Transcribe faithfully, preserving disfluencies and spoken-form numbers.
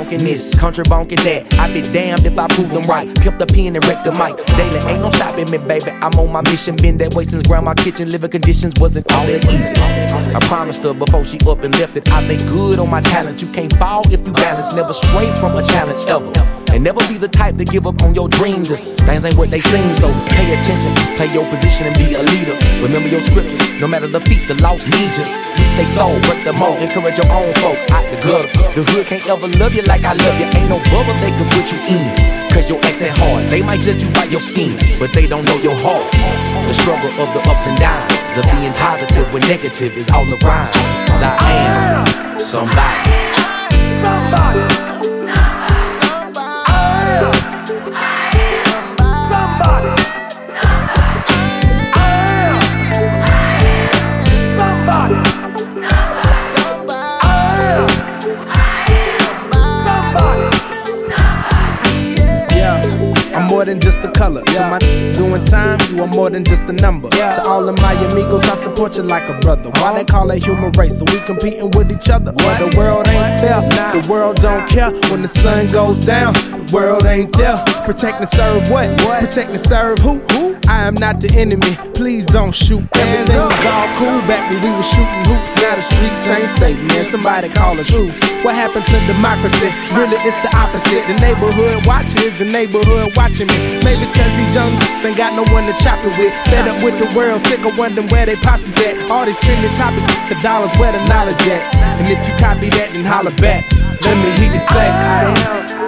funkin' this, country bonkin' that. I be damned if I prove them right. Pimp the pen and wreck the mic. Daily ain't no stopping me, baby. I'm on my mission. Been that way since grandma kitchen. Living conditions wasn't all that easy. I promised her before she up and left it, I made good on my talents. You can't fall if you balance. Never stray from a challenge ever. And never be the type to give up on your dreams. Things ain't what they seem, so pay attention. Play your position and be a leader. Remember your scriptures. No matter the feat, the lost need you. Reach they soul, break the mold. Encourage your own folk out the gutter. The hood can't ever love you like I love you. Ain't no bubble they can put you in. Cause your accent hard. They might judge you by your skin, but they don't know your heart. The struggle of the ups and downs, of being positive when negative is all around. Cause I am somebody. Somebody. More than just a color. Yeah. To my doing time, you are more than just a number. Yeah. To all of my amigos, I support you like a brother. Why they call it human race? So we competing with each other. Well, the world ain't fair. Nah. The world don't care when the sun goes down. The world ain't there. Protect and serve what? what? Protect and serve who? Who? I am not the enemy. Please don't shoot. Everything was all cool back when we were shooting hoops. Now the streets ain't safe, man. Somebody call a truce. What happened to democracy? Really, it's the opposite. The neighborhood watches, the neighborhood watching me. Maybe it's cause these young ain't got no one to chop it with. Fed up with the world, sick of wondering where they pops is at. All these trending topics, the dollars where the knowledge at. And if you copy that, then holler back. Let me hear you say, I am.